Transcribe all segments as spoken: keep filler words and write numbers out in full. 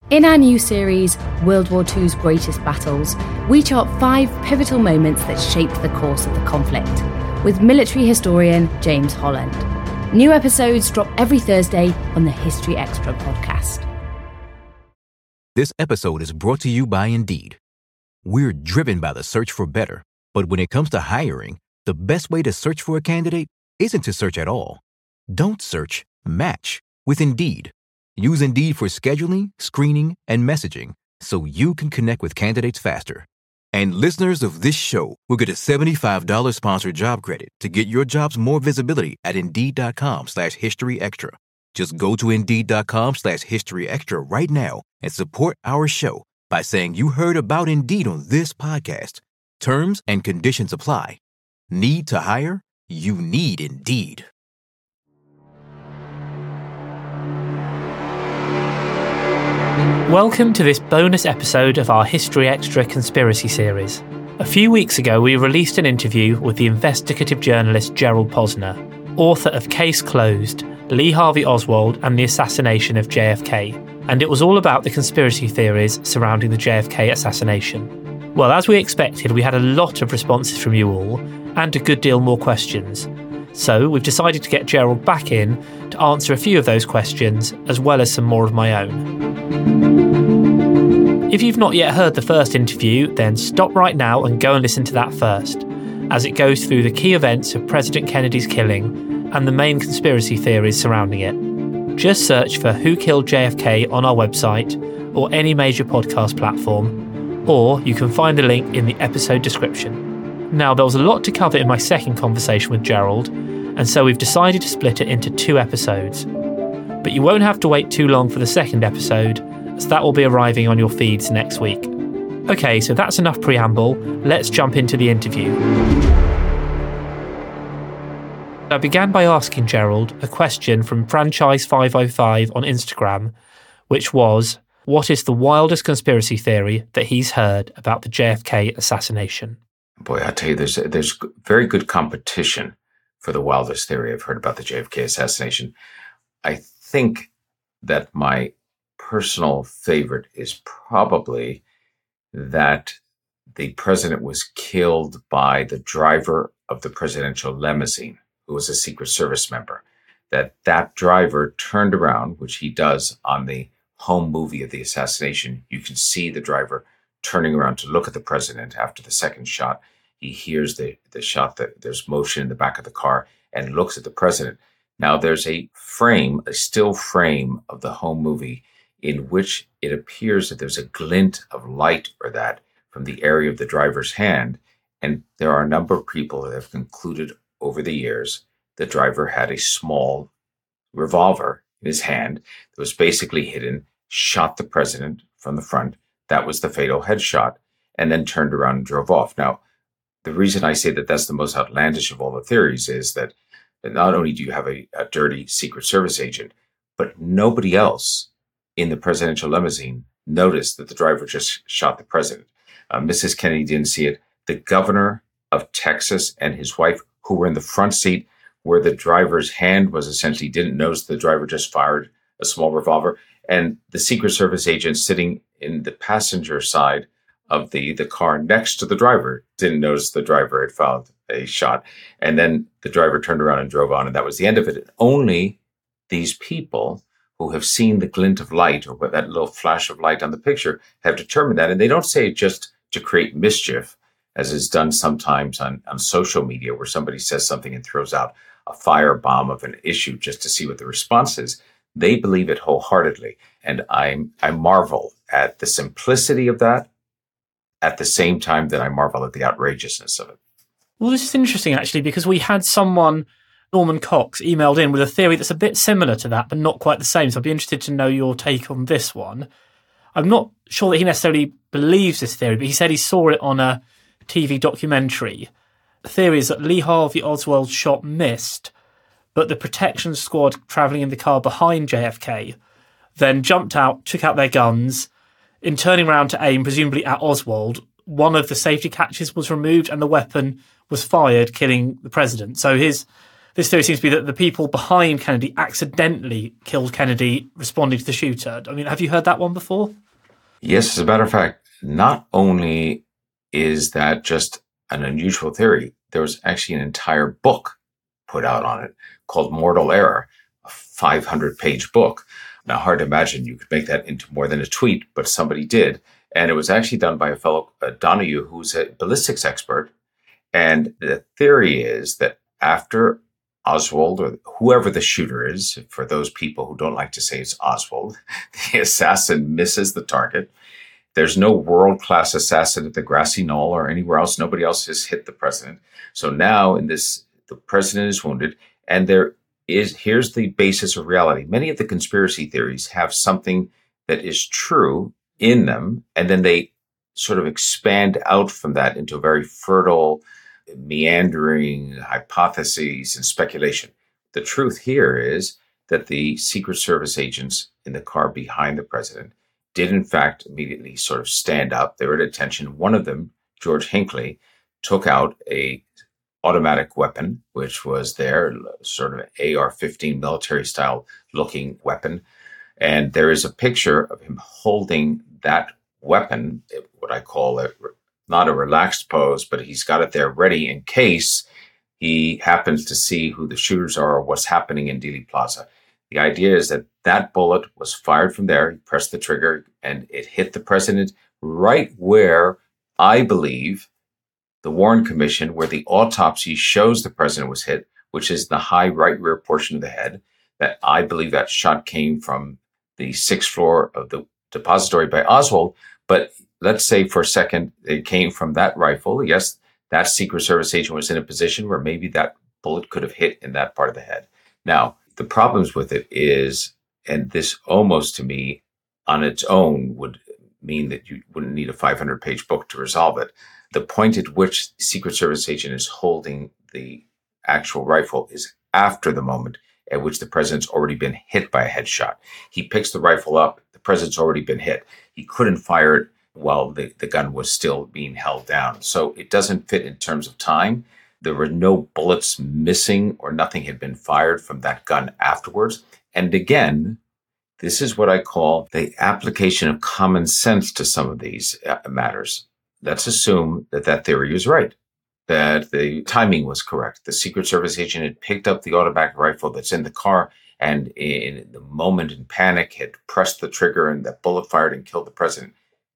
In our new series, World War Two's Greatest Battles, we chart five pivotal moments that shaped the course of the conflict, with military historian James Holland. New episodes drop every Thursday on the History Extra podcast. This episode is brought to you by Indeed. We're driven by the search for better, but when it comes to hiring, the best way to search for a candidate isn't to search at all. Don't search, match with Indeed. Use Indeed for scheduling, screening, and messaging so you can connect with candidates faster. And listeners of this show will get a seventy-five dollars sponsored job credit to get your jobs more visibility at Indeed.com slash History Extra. Just go to Indeed.com slash History Extra right now and support our show by saying you heard about Indeed on this podcast. Terms and conditions apply. Need to hire? You need Indeed. Welcome to this bonus episode of our History Extra conspiracy series. A few weeks ago, we released an interview with the investigative journalist Gerald Posner, author of Case Closed, Lee Harvey Oswald and the Assassination of J F K, and it was all about the conspiracy theories surrounding the J F K assassination. Well, as we expected, we had a lot of responses from you all, and a good deal more questions. So we've decided to get Gerald back in to answer a few of those questions, as well as some more of my own. If you've not yet heard the first interview, then stop right now and go and listen to that first, as it goes through the key events of President Kennedy's killing and the main conspiracy theories surrounding it. Just search for Who Killed J F K on our website or any major podcast platform, or you can find the link in the episode description. Now, there was a lot to cover in my second conversation with Gerald, and so we've decided to split it into two episodes. But you won't have to wait too long for the second episode, as that will be arriving on your feeds next week. Okay, so that's enough preamble. Let's jump into the interview. I began by asking Gerald a question from Franchise five oh five on Instagram, which was, what is the wildest conspiracy theory that he's heard about the J F K assassination? Boy, I tell you, there's there's very good competition for the wildest theory I've heard about the J F K assassination. I think that my personal favorite is probably that the president was killed by the driver of the presidential limousine, who was a Secret Service member. That that driver turned around, which he does on the home movie of the assassination. You can see the driver turning around to look at the president after the second shot. He hears the, the shot, that there's motion in the back of the car, and looks at the president. Now, there's a frame, a still frame of the home movie in which it appears that there's a glint of light or that from the area of the driver's hand. And there are a number of people that have concluded over the years the driver had a small revolver in his hand that was basically hidden, shot the president from the front. That was the fatal headshot, and then turned around and drove off. Now, the reason I say that that's the most outlandish of all the theories is that not only do you have a, a dirty Secret Service agent, but nobody else in the presidential limousine noticed that the driver just shot the president. Uh, Missus Kennedy didn't see it. The governor of Texas and his wife, who were in the front seat where the driver's hand was, essentially didn't notice the driver just fired a small revolver. And the Secret Service agent sitting in the passenger side of the, the car next to the driver didn't notice the driver had fired a shot. And then the driver turned around and drove on, and that was the end of it. And only these people who have seen the glint of light, or that little flash of light on the picture, have determined that. And they don't say it just to create mischief, as is done sometimes on, on social media, where somebody says something and throws out a firebomb of an issue just to see what the response is. They believe it wholeheartedly. And I I marvel at the simplicity of that, at the same time that I marvel at the outrageousness of it. Well, this is interesting, actually, because we had someone, Norman Cox, emailed in with a theory that's a bit similar to that, but not quite the same. So I'd be interested to know your take on this one. I'm not sure that he necessarily believes this theory, but he said he saw it on a T V documentary. The theory is that Lee Harvey Oswald's shot missed, but the protection squad travelling in the car behind J F K then jumped out, took out their guns. In turning around to aim, presumably at Oswald, one of the safety catches was removed and the weapon was fired, killing the president. So his this theory seems to be that the people behind Kennedy accidentally killed Kennedy responding to the shooter. I mean, have you heard that one before? Yes, as a matter of fact, not only is that just an unusual theory, there was actually an entire book put out on it called Mortal Error, a five hundred page book. Now, hard to imagine you could make that into more than a tweet, but somebody did. And it was actually done by a fellow, uh, Donahue, who's a ballistics expert. And the theory is that after Oswald, or whoever the shooter is, for those people who don't like to say it's Oswald, the assassin misses the target. There's no world-class assassin at the grassy knoll or anywhere else. Nobody else has hit the president. So now in this, the president is wounded, and there is, here's the basis of reality. Many of the conspiracy theories have something that is true in them, and then they sort of expand out from that into a very fertile, meandering hypotheses and speculation. The truth here is that the Secret Service agents in the car behind the president did in fact immediately sort of stand up. They were at attention. One of them, George Hinckley, took out a automatic weapon, which was there, sort of A R fifteen military style looking weapon. And there is a picture of him holding that weapon, what I call it, not a relaxed pose, but he's got it there ready in case he happens to see who the shooters are or what's happening in Dealey Plaza. The idea is that that bullet was fired from there. He pressed the trigger and it hit the president right where I believe the Warren Commission, where the autopsy shows the president was hit, which is the high right rear portion of the head, that I believe that shot came from the sixth floor of the depository by Oswald. But let's say for a second it came from that rifle. Yes, that Secret Service agent was in a position where maybe that bullet could have hit in that part of the head. Now, the problems with it is, and this almost to me on its own would mean that you wouldn't need a five hundred page book to resolve it. The point at which the Secret Service agent is holding the actual rifle is after the moment at which the president's already been hit by a headshot. He picks the rifle up. The president's already been hit. He couldn't fire it while the, the gun was still being held down. So it doesn't fit in terms of time. There were no bullets missing or nothing had been fired from that gun afterwards. And again, this is what I call the application of common sense to some of these uh, matters. Let's assume that that theory was right, that the timing was correct. The Secret Service agent had picked up the automatic rifle that's in the car and in the moment in panic had pressed the trigger and that bullet fired and killed the president.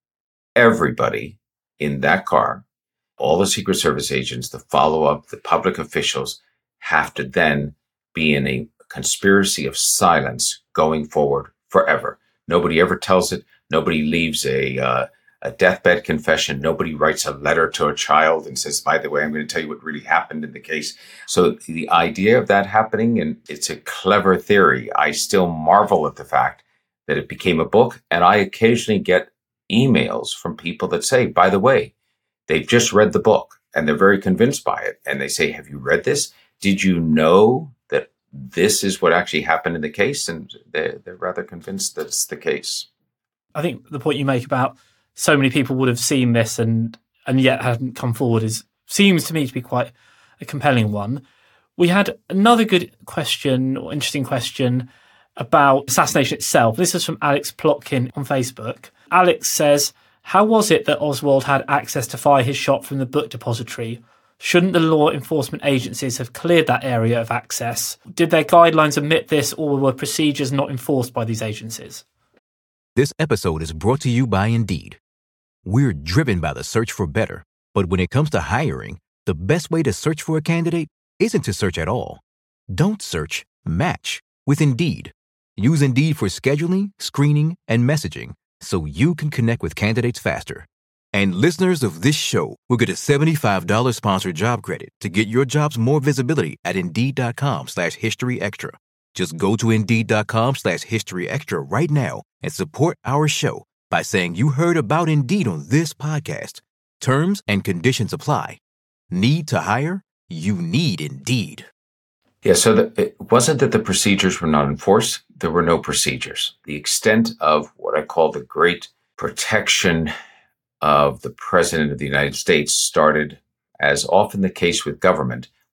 Everybody in that car, all the Secret Service agents, the follow-up, the public officials have to then be in a conspiracy of silence going forward forever. Nobody ever tells it. Nobody leaves a uh, a deathbed confession. Nobody writes a letter to a child and says, by the way, I'm going to tell you what really happened in the case. So the idea of that happening, and it's a clever theory. I still marvel at the fact that it became a book. And I occasionally get emails from people that say, by the way, they've just read the book and they're very convinced by it. And they say, have you read this? Did you know that this is what actually happened in the case? And they're, they're rather convinced that it's the case. I think the point you make about so many people would have seen this and and yet hadn't come forward is seems to me to be quite a compelling one. We had another good question or interesting question about assassination itself. This is from Alex Plotkin on Facebook. Alex says, how was it that Oswald had access to fire his shot from the book depository? Shouldn't the law enforcement agencies have cleared that area of access? Did their guidelines omit this, or were procedures not enforced by these agencies? This episode is brought to you by Indeed. We're driven by the search for better, but when it comes to hiring, the best way to search for a candidate isn't to search at all. Don't search, match with Indeed. Use Indeed for scheduling, screening, and messaging so you can connect with candidates faster. And listeners of this show will get a seventy-five dollars sponsored job credit to get your jobs more visibility at Indeed.com slash History Extra. Just go to Indeed.com slash History Extra right now and support our show by saying you heard about Indeed on this podcast. Terms and conditions apply. Need to hire? You need Indeed. Yeah, so the, it wasn't that the procedures were not enforced. There were no procedures. The extent of what I call the great protection of the President of the United States started, as often the case with government,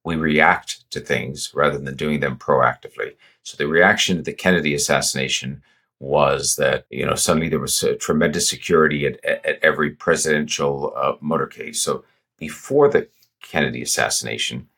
we react to things rather than doing them proactively. So the reaction to the Kennedy assassination was that, you know, suddenly there was a tremendous security at, at every presidential uh, motorcade. So before the Kennedy assassination,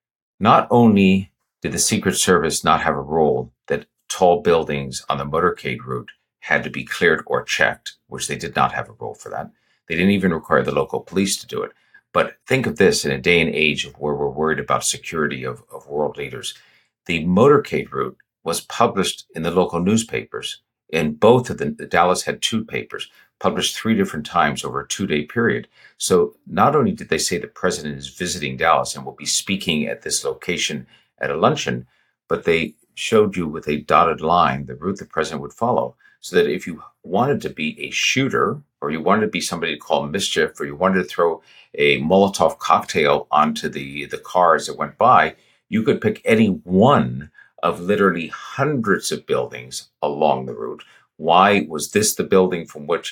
not only did the Secret Service not have a role that tall buildings on the motorcade route had to be cleared or checked, which they did not have a role for that. They didn't even require the local police to do it. But think of this in a day and age of where we're worried about security of, of world leaders. The motorcade route was published in the local newspapers. And both of them, the Dallas had two papers, published three different times over a two-day period. So not only did they say the president is visiting Dallas and will be speaking at this location at a luncheon, but they showed you with a dotted line the route the president would follow. So that if you wanted to be a shooter, or you wanted to be somebody to call mischief, or you wanted to throw a Molotov cocktail onto the, the cars that went by, you could pick any one of literally hundreds of buildings along the route. Why was this the building from which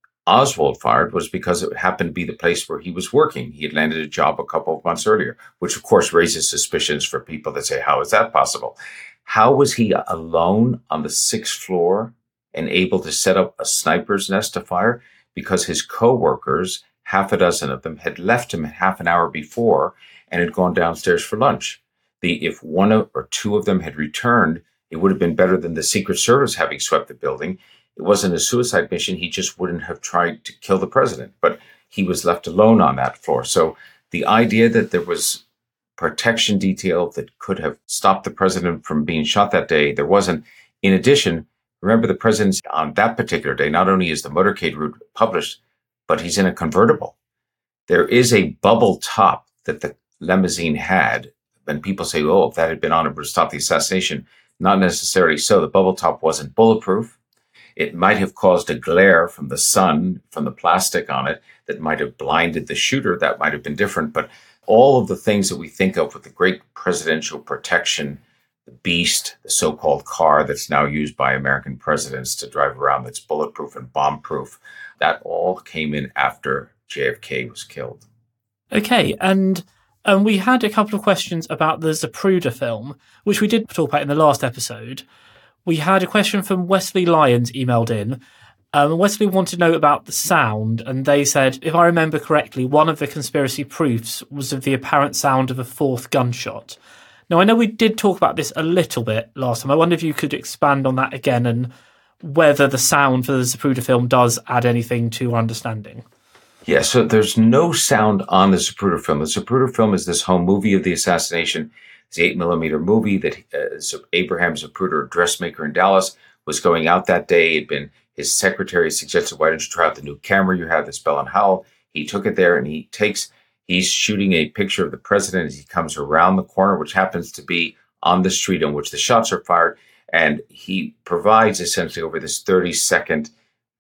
Oswald fired? Was because it happened to be the place where he was working. He had landed a job a couple of months earlier, which of course raises suspicions for people that say, how is that possible? How was he alone on the sixth floor and able to set up a sniper's nest to fire? Because his co-workers, half a dozen of them, had left him half an hour before and had gone downstairs for lunch. The, if one or two of them had returned, it would have been better than the Secret Service having swept the building. It wasn't a suicide mission. He just wouldn't have tried to kill the president, but he was left alone on that floor. So the idea that there was protection detail that could have stopped the president from being shot that day, there wasn't. In addition, remember the president's on that particular day, not only is the motorcade route published, but he's in a convertible. There is a bubble top that the limousine had. And people say, oh, if that had been on, it would have stopped the assassination. Not necessarily so. The bubble top wasn't bulletproof. It might have caused a glare from the sun, from the plastic on it, that might have blinded the shooter. That might have been different. But all of the things that we think of with the great presidential protection, the beast, the so-called car that's now used by American presidents to drive around that's bulletproof and bomb-proof, that all came in after J F K was killed. Okay, and Um, we had a couple of questions about the Zapruder film, which we did talk about in the last episode. We had a question from Wesley Lyons emailed in. Um, Wesley wanted to know about the sound, and they said, if I remember correctly, one of the conspiracy proofs was of the apparent sound of a fourth gunshot. Now, I know we did talk about this a little bit last time. I wonder if you could expand on that again and whether the sound for the Zapruder film does add anything to our understanding. Yeah, so there's no sound on the Zapruder film. The Zapruder film is this home movie of the assassination. It's an eight millimeter movie that uh, Abraham Zapruder, a dressmaker in Dallas, was going out that day. It had been his secretary suggested, why don't you try out the new camera you have, this Bell and Howell? He took it there and he takes, he's shooting a picture of the president as he comes around the corner, which happens to be on the street on which the shots are fired. And he provides essentially over this thirty second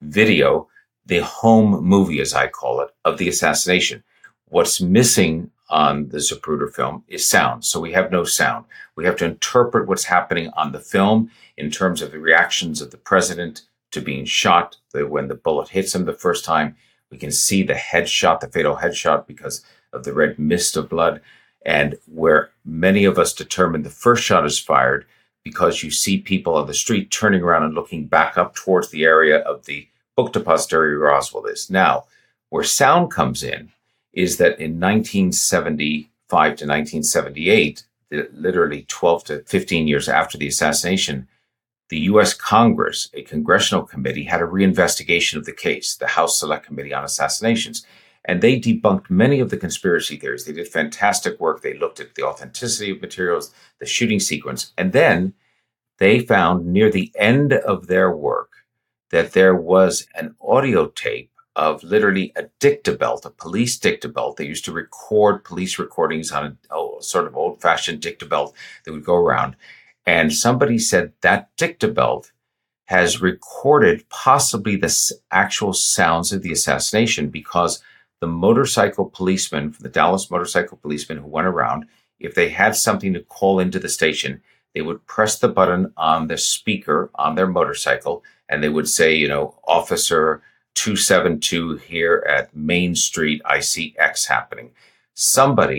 video the home movie, as I call it, of the assassination. What's missing on the Zapruder film is sound. So we have no sound. We have to interpret what's happening on the film in terms of the reactions of the president to being shot. The, when the bullet hits him the first time, we can see the headshot, the fatal headshot, because of the red mist of blood. And where many of us determine the first shot is fired, because you see people on the street turning around and looking back up towards the area of the book depository where Oswald is. Now, where sound comes in is that in nineteen seventy-five to nineteen seventy-eight, literally twelve to fifteen years after the assassination, the U S Congress, a congressional committee, had a reinvestigation of the case, the House Select Committee on Assassinations. And they debunked many of the conspiracy theories. They did fantastic work. They looked at the authenticity of materials, the shooting sequence. And then they found near the end of their work that there was an audio tape of literally a dictabelt, a police dictabelt. They used to record police recordings on a oh, sort of old-fashioned dictabelt that would go around. And somebody said that dictabelt has recorded possibly the actual sounds of the assassination, because the motorcycle policemen, the Dallas motorcycle policemen who went around, if they had something to call into the station, they would press the button on the speaker on their motorcycle, and they would say, you know, Officer two seven two here at Main Street, I see X happening. Somebody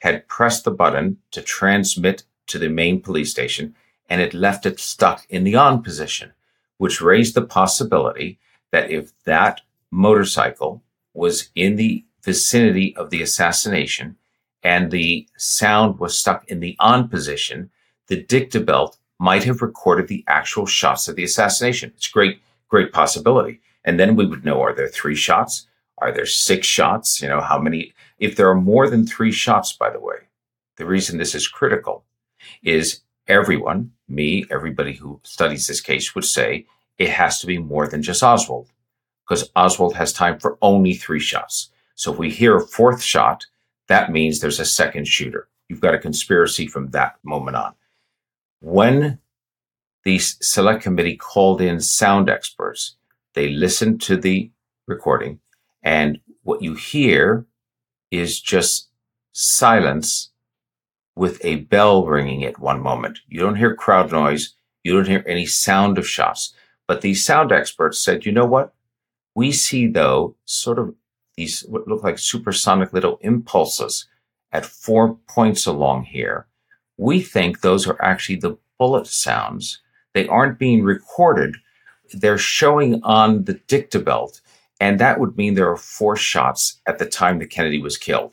had pressed the button to transmit to the main police station, and it left it stuck in the on position, which raised the possibility that if that motorcycle was in the vicinity of the assassination and the sound was stuck in the on position, the dicta belt might have recorded the actual shots of the assassination. It's a great, great possibility. And then we would know, are there three shots? Are there six shots? You know, how many? If there are more than three shots, by the way, the reason this is critical is everyone, me, everybody who studies this case would say it has to be more than just Oswald, because Oswald has time for only three shots. So if we hear a fourth shot, that means there's a second shooter. You've got a conspiracy from that moment on. When the select committee called in sound experts, they listened to the recording, and what you hear is just silence with a bell ringing at one moment. You don't hear crowd noise. You don't hear any sound of shots. But these sound experts said, you know what? We see, though, sort of these what look like supersonic little impulses at four points along here. We think those are actually the bullet sounds. They aren't being recorded. They're showing on the dicta belt. And that would mean there are four shots at the time that Kennedy was killed.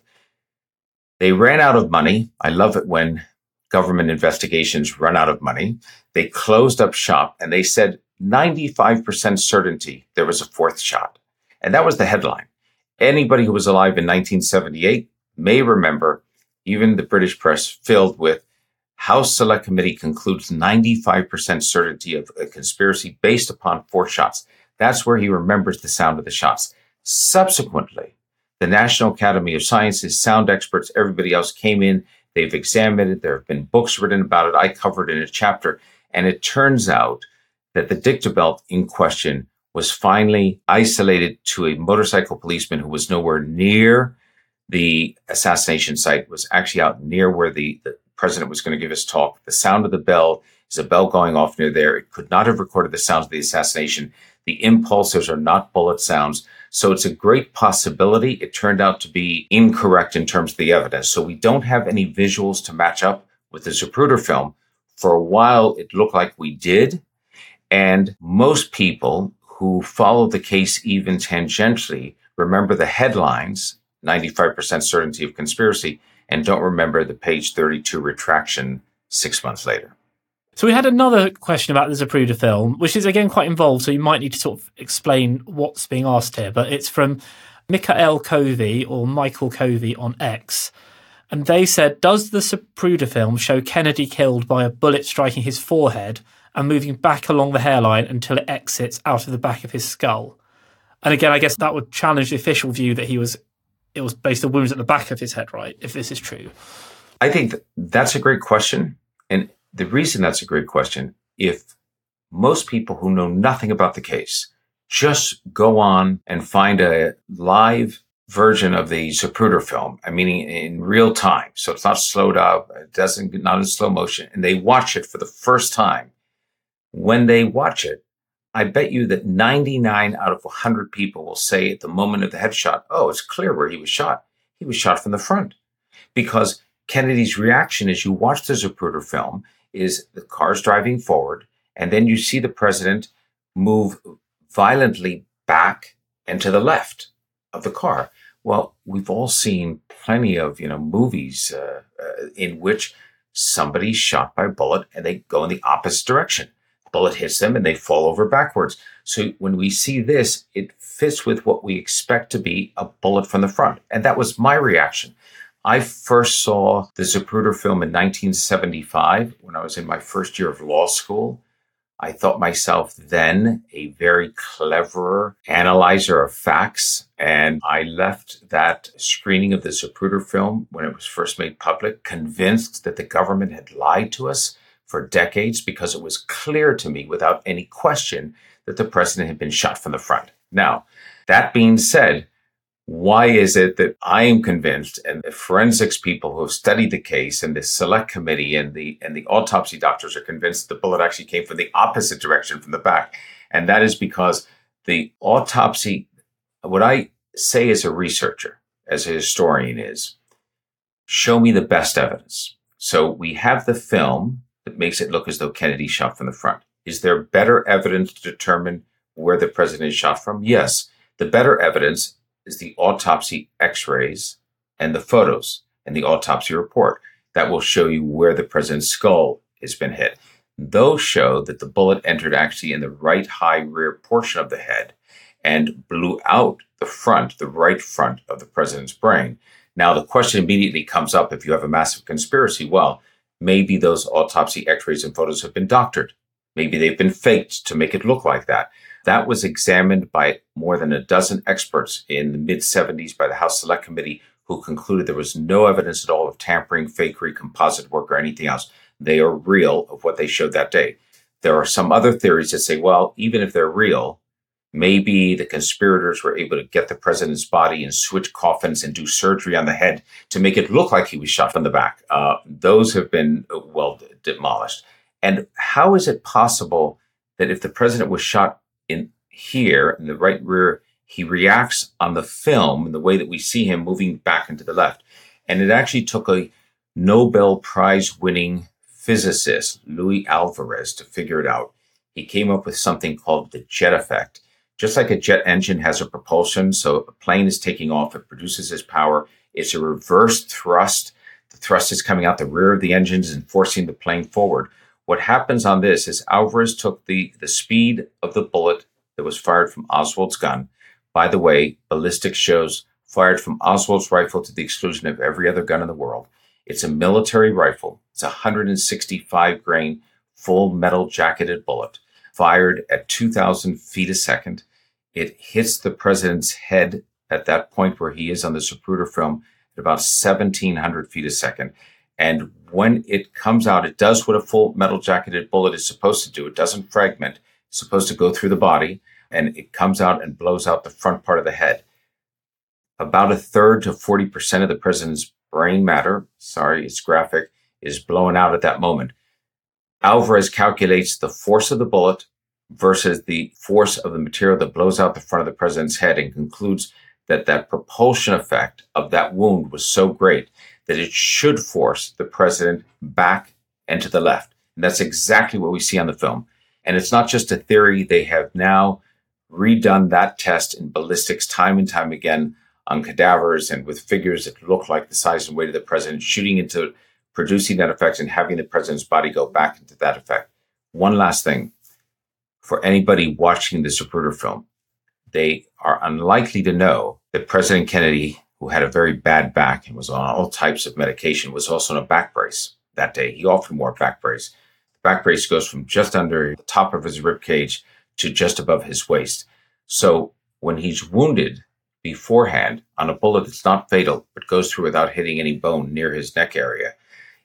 They ran out of money. I love it when government investigations run out of money. They closed up shop and they said ninety-five percent certainty there was a fourth shot. And that was the headline. Anybody who was alive in nineteen seventy-eight may remember even the British press filled with House Select Committee concludes ninety-five percent certainty of a conspiracy based upon four shots. That's where he remembers the sound of the shots. Subsequently, the National Academy of Sciences, sound experts, everybody else came in. They've examined it. There have been books written about it. I covered it in a chapter. And it turns out that the dicta belt in question was finally isolated to a motorcycle policeman who was nowhere near the assassination site, was actually out near where the, the president was going to give his talk. The sound of the bell is a bell going off near there. It could not have recorded the sounds of the assassination. The impulses are not bullet sounds. So it's a great possibility. It turned out to be incorrect in terms of the evidence. So we don't have any visuals to match up with the Zapruder film. For a while, it looked like we did. And most people who followed the case even tangentially remember the headlines, ninety-five percent certainty of conspiracy, and don't remember the page thirty-two retraction six months later. So we had another question about the Zapruder film, which is again quite involved, so you might need to sort of explain what's being asked here. But it's from Michael Covey, or Michael Covey on X. And they said, does the Zapruder film show Kennedy killed by a bullet striking his forehead and moving back along the hairline until it exits out of the back of his skull? And again, I guess that would challenge the official view that he was, it was based on wounds at the back of his head, right? If this is true. I think that that's a great question. And the reason that's a great question, if most people who know nothing about the case just go on and find a live version of the Zapruder film, I mean, in real time, so it's not slowed up, it doesn't, not in slow motion, and they watch it for the first time, when they watch it, I bet you that ninety-nine out of one hundred people will say at the moment of the headshot, oh, it's clear where he was shot. He was shot from the front. Because Kennedy's reaction as you watch the Zapruder film is the car's driving forward, and then you see the president move violently back and to the left of the car. Well, we've all seen plenty of, you know, movies uh, uh, in which somebody's shot by a bullet and they go in the opposite direction. The bullet hits them and they fall over backwards. So when we see this, it fits with what we expect to be a bullet from the front. And that was my reaction. I first saw the Zapruder film in nineteen seventy-five when I was in my first year of law school. I thought myself then a very clever analyzer of facts, and I left that screening of the Zapruder film when it was first made public convinced that the government had lied to us for decades, because it was clear to me without any question that the president had been shot from the front. Now, that being said, why is it that I am convinced, and the forensics people who have studied the case and the select committee and the and the autopsy doctors are convinced the bullet actually came from the opposite direction from the back? And that is because the autopsy, what I say as a researcher, as a historian is, show me the best evidence. So we have the film that makes it look as though Kennedy shot from the front. Is there better evidence to determine where the president is shot from? Yes. The better evidence is the autopsy x-rays and the photos and the autopsy report. That will show you where the president's skull has been hit. Those show that the bullet entered actually in the right high rear portion of the head and blew out the front, the right front of the president's brain. Now, the question immediately comes up, if you have a massive conspiracy, well, maybe those autopsy x-rays and photos have been doctored. Maybe they've been faked to make it look like that. That was examined by more than a dozen experts in the mid-seventies by the House Select Committee, who concluded there was no evidence at all of tampering, fakery, composite work, or anything else. They are real of what they showed that day. There are some other theories that say, well, even if they're real, maybe the conspirators were able to get the president's body and switch coffins and do surgery on the head to make it look like he was shot from the back. Uh, those have been, well, demolished. And how is it possible that if the president was shot in here, in the right rear, he reacts on the film in the way that we see him moving back into the left? And it actually took a Nobel Prize winning physicist, Luis Alvarez, to figure it out. He came up with something called the jet effect. Just like a jet engine has a propulsion, so a plane is taking off, it produces its power. It's a reverse thrust. The thrust is coming out the rear of the engines and forcing the plane forward. What happens on this is Alvarez took the, the speed of the bullet that was fired from Oswald's gun. By the way, ballistics shows fired from Oswald's rifle to the exclusion of every other gun in the world. It's a military rifle. It's a one hundred sixty-five grain full metal jacketed bullet fired at two thousand feet a second. It hits the president's head at that point where he is on the Zapruder film at about seventeen hundred feet a second. And when it comes out, it does what a full metal jacketed bullet is supposed to do. It doesn't fragment. It's supposed to go through the body, and it comes out and blows out the front part of the head. About a third to forty percent of the president's brain matter, sorry, it's graphic, is blown out at that moment. Alvarez calculates the force of the bullet versus the force of the material that blows out the front of the president's head and concludes that that propulsion effect of that wound was so great that it should force the president back and to the left. And that's exactly what we see on the film. And it's not just a theory. They have now redone that test in ballistics time and time again on cadavers and with figures that look like the size and weight of the president, shooting into producing that effect and having the president's body go back into that effect. One last thing. For anybody watching the Zapruder film, they are unlikely to know that President Kennedy, who had a very bad back and was on all types of medication, was also on a back brace that day. He often wore a back brace. The back brace goes from just under the top of his rib cage to just above his waist. So when he's wounded beforehand on a bullet that's not fatal, but goes through without hitting any bone near his neck area,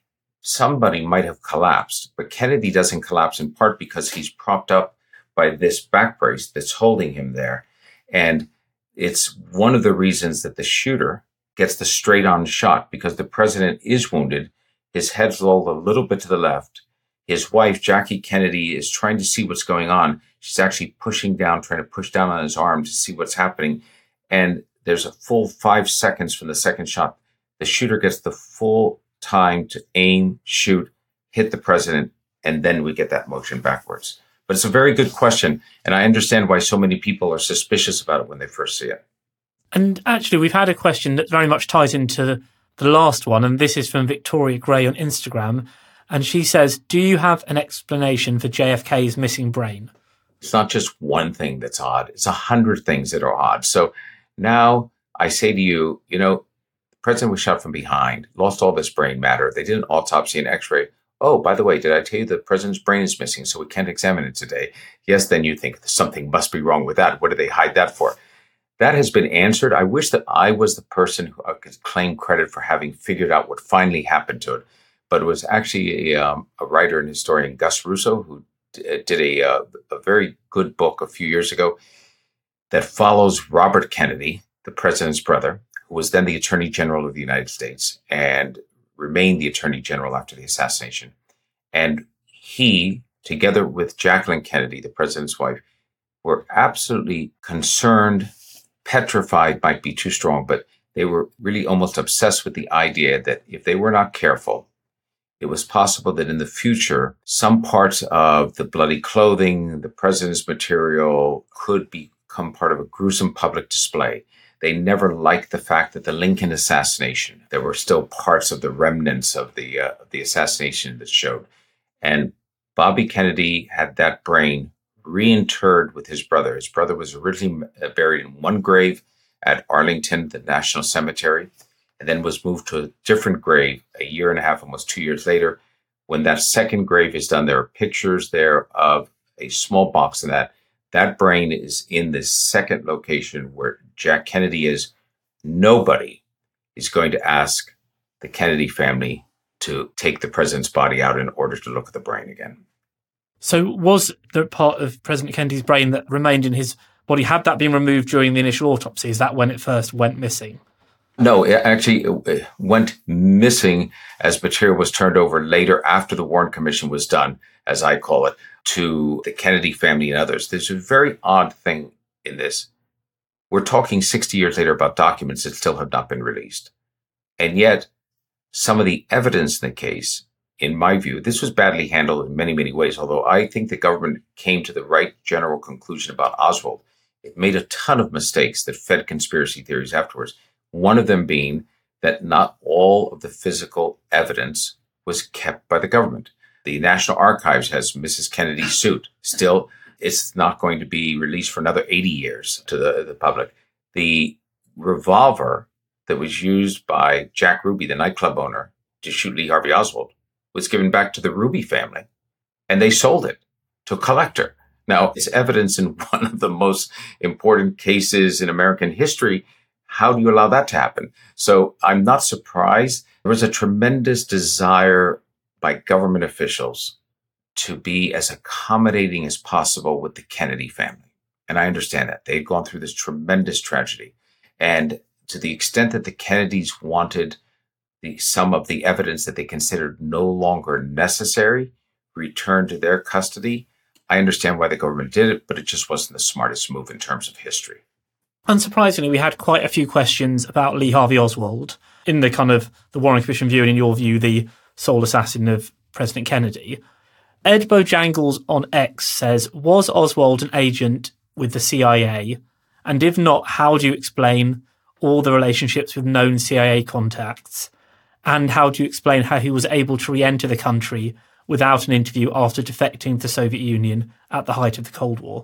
somebody might have collapsed. But Kennedy doesn't collapse in part because he's propped up by this back brace that's holding him there. And it's one of the reasons that the shooter gets the straight on shot, because the president is wounded. His head's rolled a little bit to the left. His wife, Jackie Kennedy, is trying to see what's going on. She's actually pushing down, trying to push down on his arm to see what's happening. And there's a full five seconds from the second shot. The shooter gets the full time to aim, shoot, hit the president, and then we get that motion backwards. But it's a very good question, and I understand why so many people are suspicious about it when they first see it. And actually, we've had a question that very much ties into the last one, and this is from Victoria Gray on Instagram. And she says, do you have an explanation for J F K's missing brain? It's not just one thing that's odd. It's a hundred things that are odd. So now I say to you, you know, the president was shot from behind, lost all this brain matter. They did an autopsy and x-ray. Oh, by the way, did I tell you the president's brain is missing, so we can't examine it today? Yes, then you think something must be wrong with that. What do they hide that for? That has been answered. I wish that I was the person who could claim credit for having figured out what finally happened to it. But it was actually a, um, a writer and historian, Gus Russo, who d- did a, uh, a very good book a few years ago that follows Robert Kennedy, the president's brother, who was then the Attorney General of the United States and remained the Attorney General after the assassination. And he, together with Jacqueline Kennedy, the president's wife, were absolutely concerned, petrified might be too strong, but they were really almost obsessed with the idea that if they were not careful, it was possible that in the future, some parts of the bloody clothing, the president's material, could become part of a gruesome public display. They never liked the fact that the Lincoln assassination, there were still parts of the remnants of the uh, of the assassination that showed. And Bobby Kennedy had that brain reinterred with his brother. His brother was originally buried in one grave at Arlington, the National Cemetery, and then was moved to a different grave a year and a half, almost two years later. When that second grave is done, there are pictures there of a small box in that. That brain is in the second location where Jack Kennedy is. Nobody is going to ask the Kennedy family to take the president's body out in order to look at the brain again. So was the part of President Kennedy's brain that remained in his body, had that been removed during the initial autopsy? Is that when it first went missing? No, it actually it went missing as material was turned over later after the Warren Commission was done, as I call it, to the Kennedy family and others. There's a very odd thing in this. We're talking sixty years later about documents that still have not been released. And yet, some of the evidence in the case, in my view, this was badly handled in many, many ways, although I think the government came to the right general conclusion about Oswald. It made a ton of mistakes that fed conspiracy theories afterwards. One of them being that not all of the physical evidence was kept by the government. The National Archives has Missus Kennedy's suit. Still, it's not going to be released for another eighty years to the, the public. The revolver that was used by Jack Ruby, the nightclub owner, to shoot Lee Harvey Oswald was given back to the Ruby family, and they sold it to a collector. Now, it's evidence in one of the most important cases in American history. How do you allow that to happen? So I'm not surprised. There was a tremendous desire by government officials to be as accommodating as possible with the Kennedy family. And I understand that. They'd gone through this tremendous tragedy. And to the extent that the Kennedys wanted the, some of the evidence that they considered no longer necessary returned to their custody, I understand why the government did it, but it just wasn't the smartest move in terms of history. Unsurprisingly, we had quite a few questions about Lee Harvey Oswald in the kind of the Warren Commission view, and in your view, the sole assassin of President Kennedy. Ed Bojangles on X says, was Oswald an agent with the C I A? And if not, how do you explain all the relationships with known C I A contacts? And how do you explain how he was able to re-enter the country without an interview after defecting to the Soviet Union at the height of the Cold War?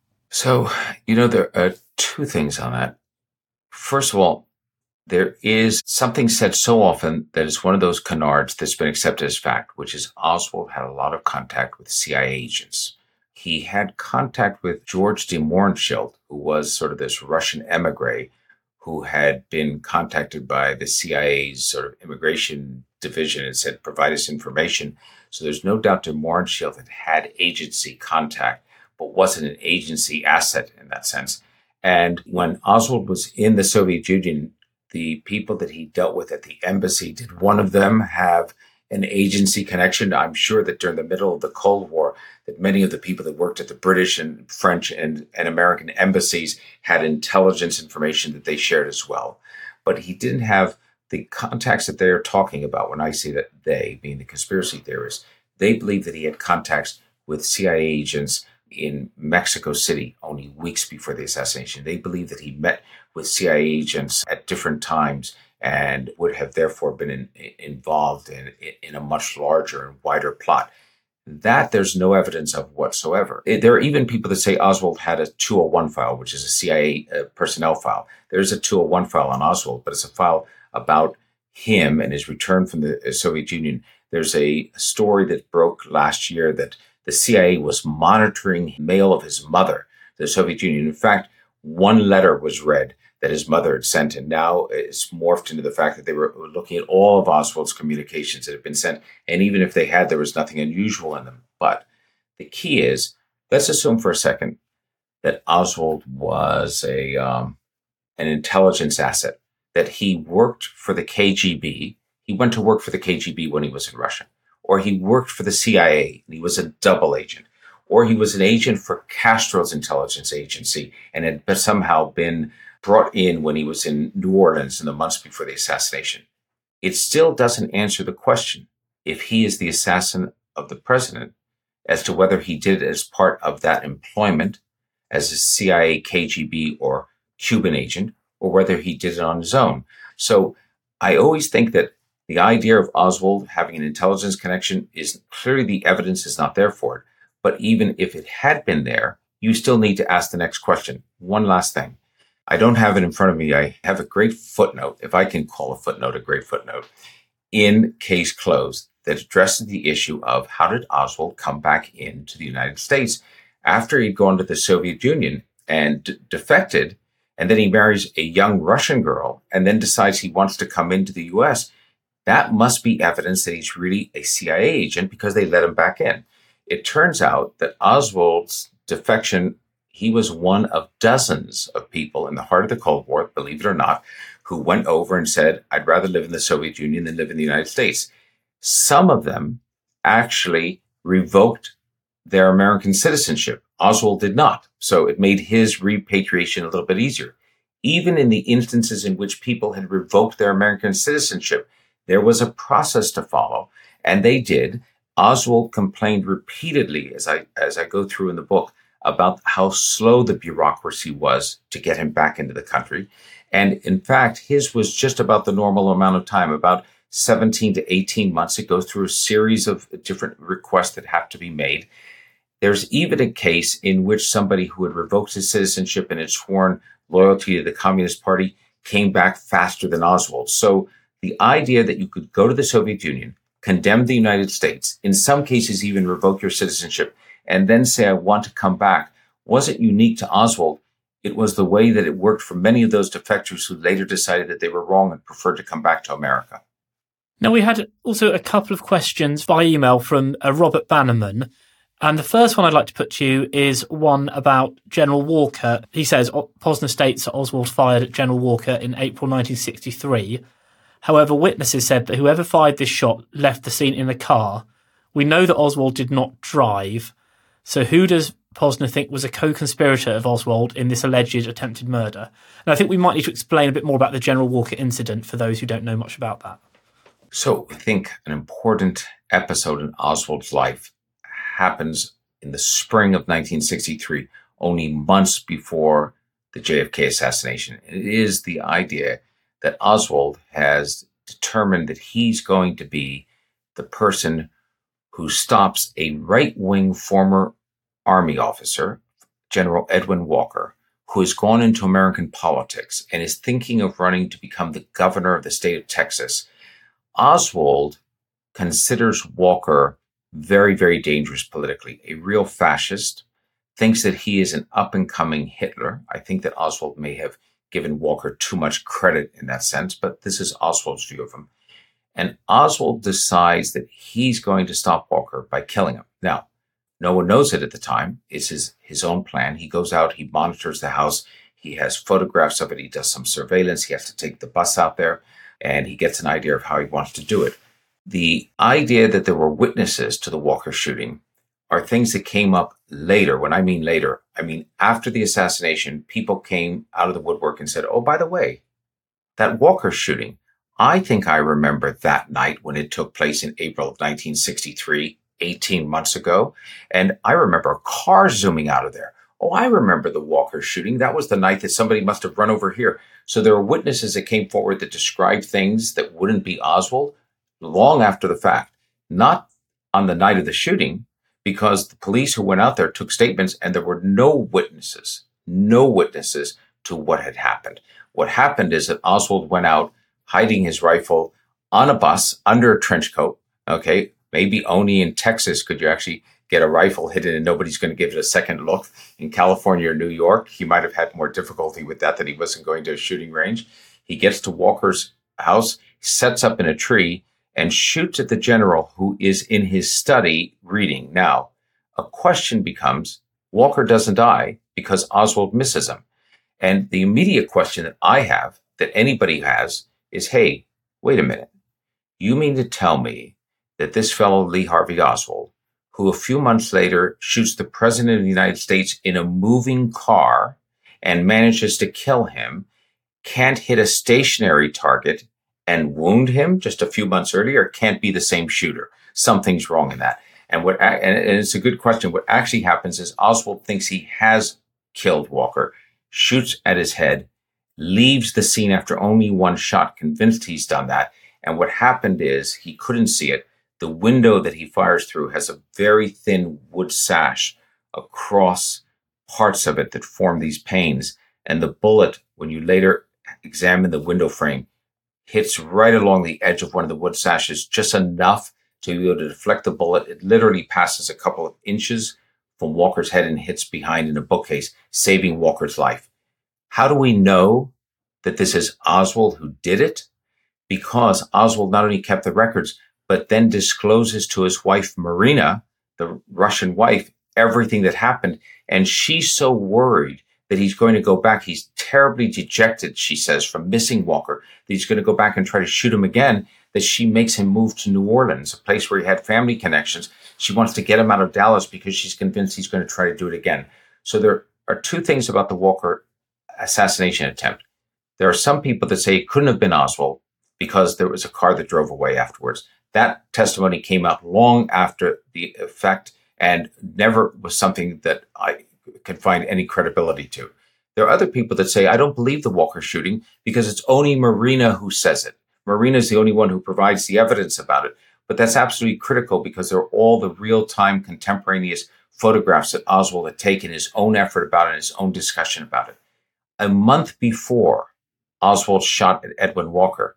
So, you know, there are two things on that. First of all, there is something said so often that it's one of those canards that's been accepted as fact, which is Oswald had a lot of contact with C I A agents. He had contact with George de Mohrenschildt, who was sort of this Russian emigre who had been contacted by the C I A's sort of immigration division and said, provide us information. So there's no doubt de Mohrenschildt had had agency contact, but wasn't an agency asset in that sense. And when Oswald was in the Soviet Union, the people that he dealt with at the embassy, did one of them have an agency connection? I'm sure that during the middle of the Cold War, that many of the people that worked at the British and French and, and American embassies had intelligence information that they shared as well. But he didn't have the contacts that they're talking about. When I say that they, being the conspiracy theorists, they believe that he had contacts with C I A agents in Mexico City only weeks before the assassination. They believe that he met with C I A agents at different times and would have therefore been in, involved in, in a much larger and wider plot. That there's no evidence of whatsoever. There are even people that say Oswald had a two oh one file, which is a C I A uh, personnel file. There's a two oh one file on Oswald, but it's a file about him and his return from the Soviet Union. There's a story that broke last year that the C I A was monitoring mail of his mother to the Soviet Union. In fact, one letter was read that his mother had sent, and now it's morphed into the fact that they were looking at all of Oswald's communications that had been sent. And even if they had, there was nothing unusual in them. But the key is, let's assume for a second that Oswald was a um, an intelligence asset, that he worked for the K G B. He went to work for the K G B when he was in Russia. Or he worked for the C I A, and he was a double agent. Or he was an agent for Castro's intelligence agency and had somehow been brought in when he was in New Orleans in the months before the assassination, it still doesn't answer the question, if he is the assassin of the president, as to whether he did it as part of that employment as a C I A, K G B, or Cuban agent, or whether he did it on his own. So I always think that the idea of Oswald having an intelligence connection is clearly the evidence is not there for it. But even if it had been there, you still need to ask the next question. One last thing. I don't have it in front of me. I have a great footnote, if I can call a footnote a great footnote, in Case Closed that addresses the issue of how did Oswald come back into the United States after he'd gone to the Soviet Union and d- defected, and then he marries a young Russian girl and then decides he wants to come into the U S. That must be evidence that he's really a C I A agent because they let him back in. It turns out that Oswald's defection, he was one of dozens of people in the heart of the Cold War, believe it or not, who went over and said, I'd rather live in the Soviet Union than live in the United States. Some of them actually revoked their American citizenship. Oswald did not. So it made his repatriation a little bit easier. Even in the instances in which people had revoked their American citizenship, there was a process to follow, and they did. Oswald complained repeatedly, as I as I go through in the book, about how slow the bureaucracy was to get him back into the country. And in fact, his was just about the normal amount of time, about seventeen to eighteen months. It goes through a series of different requests that have to be made. There's even a case in which somebody who had revoked his citizenship and had sworn loyalty to the Communist Party came back faster than Oswald. So the idea that you could go to the Soviet Union, condemn the United States, in some cases even revoke your citizenship, and then say, I want to come back, wasn't unique to Oswald. It was the way that it worked for many of those defectors who later decided that they were wrong and preferred to come back to America. Now, we had also a couple of questions by email from uh, Robert Bannerman. And the first one I'd like to put to you is one about General Walker. He says, Posner states that Oswald fired at General Walker in April nineteen sixty-three. However, witnesses said that whoever fired this shot left the scene in a car. We know that Oswald did not drive. So who does Posner think was a co-conspirator of Oswald in this alleged attempted murder? And I think we might need to explain a bit more about the General Walker incident for those who don't know much about that. So I think an important episode in Oswald's life happens in the spring of nineteen sixty-three, only months before the J F K assassination. It is the idea that Oswald has determined that he's going to be the person who stops a right-wing former Army officer, General Edwin Walker, who has gone into American politics and is thinking of running to become the governor of the state of Texas. Oswald considers Walker very, very dangerous politically, a real fascist, thinks that he is an up-and-coming Hitler. I think that Oswald may have given Walker too much credit in that sense, but this is Oswald's view of him. And Oswald decides that he's going to stop Walker by killing him. Now, no one knows it at the time. It's his, his own plan. He goes out, he monitors the house, he has photographs of it, he does some surveillance, he has to take the bus out there, and he gets an idea of how he wants to do it. The idea that there were witnesses to the Walker shooting are things that came up later. When I mean later, I mean after the assassination, people came out of the woodwork and said, oh, by the way, that Walker shooting, I think I remember that night when it took place in April of nineteen sixty-three, eighteen months ago. And I remember a car zooming out of there. Oh, I remember the Walker shooting. That was the night that somebody must have run over here. So there were witnesses that came forward that described things that wouldn't be Oswald long after the fact, not on the night of the shooting, because the police who went out there took statements and there were no witnesses, no witnesses to what had happened. What happened is that Oswald went out hiding his rifle on a bus under a trench coat. Okay, maybe only in Texas could you actually get a rifle hidden and nobody's going to give it a second look. In California or New York, he might have had more difficulty with that, that he wasn't going to a shooting range. He gets to Walker's house, sets up in a tree, and shoots at the general who is in his study reading. Now, a question becomes, Walker doesn't die because Oswald misses him. And the immediate question that I have, that anybody has, is, hey, wait a minute. You mean to tell me that this fellow Lee Harvey Oswald, who a few months later shoots the president of the United States in a moving car and manages to kill him, can't hit a stationary target and wound him just a few months earlier, can't be the same shooter. Something's wrong in that. And what, and it's a good question. What actually happens is Oswald thinks he has killed Walker, shoots at his head, leaves the scene after only one shot, convinced he's done that. And what happened is he couldn't see it. The window that he fires through has a very thin wood sash across parts of it that form these panes. And the bullet, when you later examine the window frame, hits right along the edge of one of the wood sashes, just enough to be able to deflect the bullet. It literally passes a couple of inches from Walker's head and hits behind in a bookcase, saving Walker's life. How do we know that this is Oswald who did it? Because Oswald not only kept the records, but then discloses to his wife, Marina, the Russian wife, everything that happened. And she's so worried that he's going to go back. He's terribly dejected, she says, from missing Walker, that he's going to go back and try to shoot him again, that she makes him move to New Orleans, a place where he had family connections. She wants to get him out of Dallas because she's convinced he's going to try to do it again. So there are two things about the Walker assassination attempt. There are some people that say it couldn't have been Oswald because there was a car that drove away afterwards. That testimony came out long after the effect and never was something that I can find any credibility to. There are other people that say, I don't believe the Walker shooting because it's only Marina who says it. Marina is the only one who provides the evidence about it. But that's absolutely critical because they're all the real-time contemporaneous photographs that Oswald had taken, his own effort about it, his own discussion about it. A month before Oswald shot at Edwin Walker,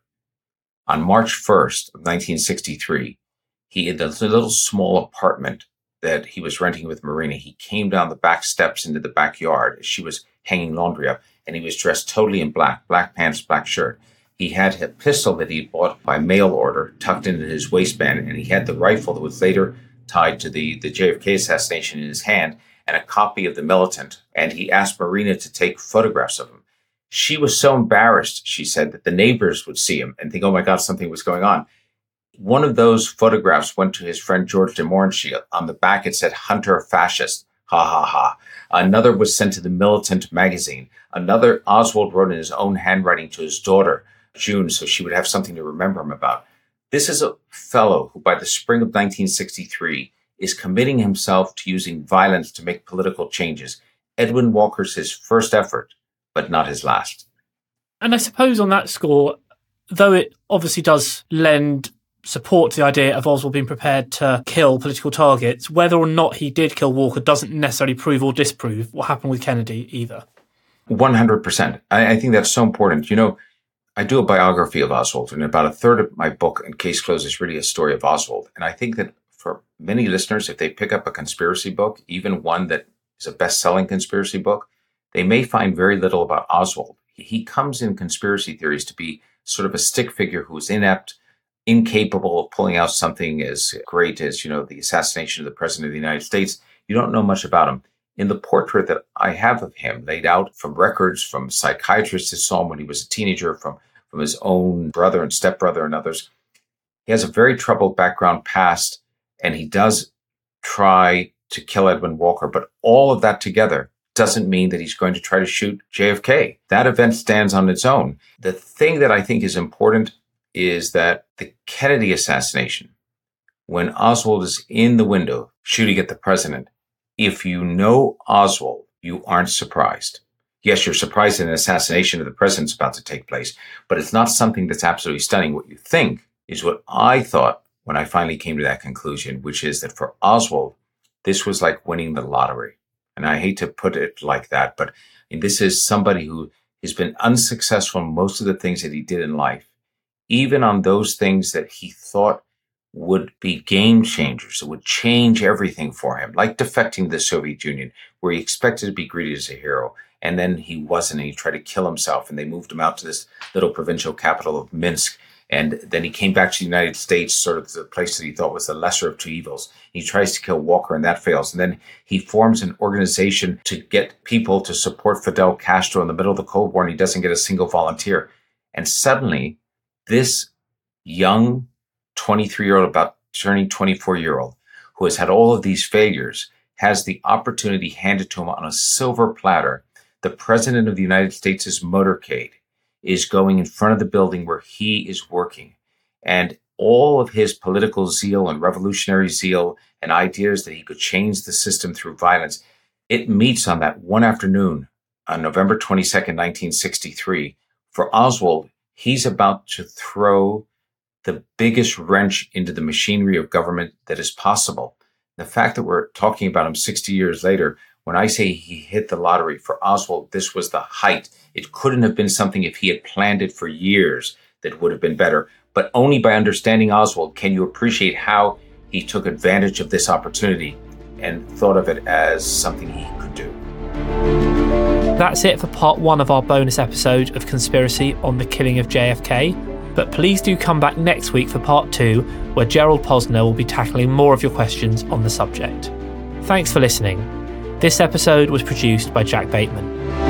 on March first of nineteen sixty-three, he in the little small apartment that he was renting with Marina, he came down the back steps into the backyard as she was hanging laundry up, and he was dressed totally in black, black pants, black shirt. He had a pistol that he bought by mail order tucked into his waistband, and he had the rifle that was later tied to the, the J F K assassination in his hand, and a copy of The Militant, and he asked Marina to take photographs of him. She was so embarrassed, she said, that the neighbors would see him and think, oh my God, something was going on. One of those photographs went to his friend George de Morency. On the back, it said, Hunter Fascist, ha ha ha. Another was sent to The Militant magazine. Another, Oswald wrote in his own handwriting to his daughter, June, so she would have something to remember him about. This is a fellow who, by the spring of nineteen sixty-three, is committing himself to using violence to make political changes. Edwin Walker's his first effort, but not his last. And I suppose on that score, though it obviously does lend support to the idea of Oswald being prepared to kill political targets, whether or not he did kill Walker doesn't necessarily prove or disprove what happened with Kennedy either. one hundred percent. I, I think that's so important. You know, I do a biography of Oswald, and about a third of my book, and Case Closed, is really a story of Oswald. And I think that for many listeners, if they pick up a conspiracy book, even one that is a best-selling conspiracy book, they may find very little about Oswald. He comes in conspiracy theories to be sort of a stick figure who's inept, incapable of pulling out something as great as, you know, the assassination of the President of the United States. You don't know much about him. In the portrait that I have of him, laid out from records from psychiatrists who saw him when he was a teenager, from, from his own brother and stepbrother and others, he has a very troubled background past, and he does try to kill Edwin Walker. But all of that together doesn't mean that he's going to try to shoot J F K. That event stands on its own. The thing that I think is important is that the Kennedy assassination, when Oswald is in the window shooting at the president, if you know Oswald, you aren't surprised. Yes, you're surprised that an assassination of the president's about to take place, but it's not something that's absolutely stunning. What you think is what I thought when I finally came to that conclusion, which is that for Oswald, this was like winning the lottery. And I hate to put it like that, but this is somebody who has been unsuccessful in most of the things that he did in life, even on those things that he thought would be game changers, that would change everything for him, like defecting to the Soviet Union, where he expected to be greeted as a hero. And then he wasn't, and he tried to kill himself, and they moved him out to this little provincial capital of Minsk. And then he came back to the United States, sort of the place that he thought was the lesser of two evils. He tries to kill Walker, and that fails. And then he forms an organization to get people to support Fidel Castro in the middle of the Cold War, and he doesn't get a single volunteer. And suddenly, this young twenty-three-year-old, about turning twenty-four-year-old, who has had all of these failures, has the opportunity handed to him on a silver platter, the President of the United States' motorcade. is going in front of the building where he is working. And all of his political zeal and revolutionary zeal and ideas that he could change the system through violence, it meets on that one afternoon on November twenty-second, nineteen sixty-three. For Oswald, he's about to throw the biggest wrench into the machinery of government that is possible. The fact that we're talking about him sixty years later, when I say he hit the lottery, for Oswald, this was the height. It couldn't have been something if he had planned it for years that would have been better. But only by understanding Oswald can you appreciate how he took advantage of this opportunity and thought of it as something he could do. That's it for part one of our bonus episode of Conspiracy on the killing of J F K. But please do come back next week for part two, where Gerald Posner will be tackling more of your questions on the subject. Thanks for listening. This episode was produced by Jack Bateman.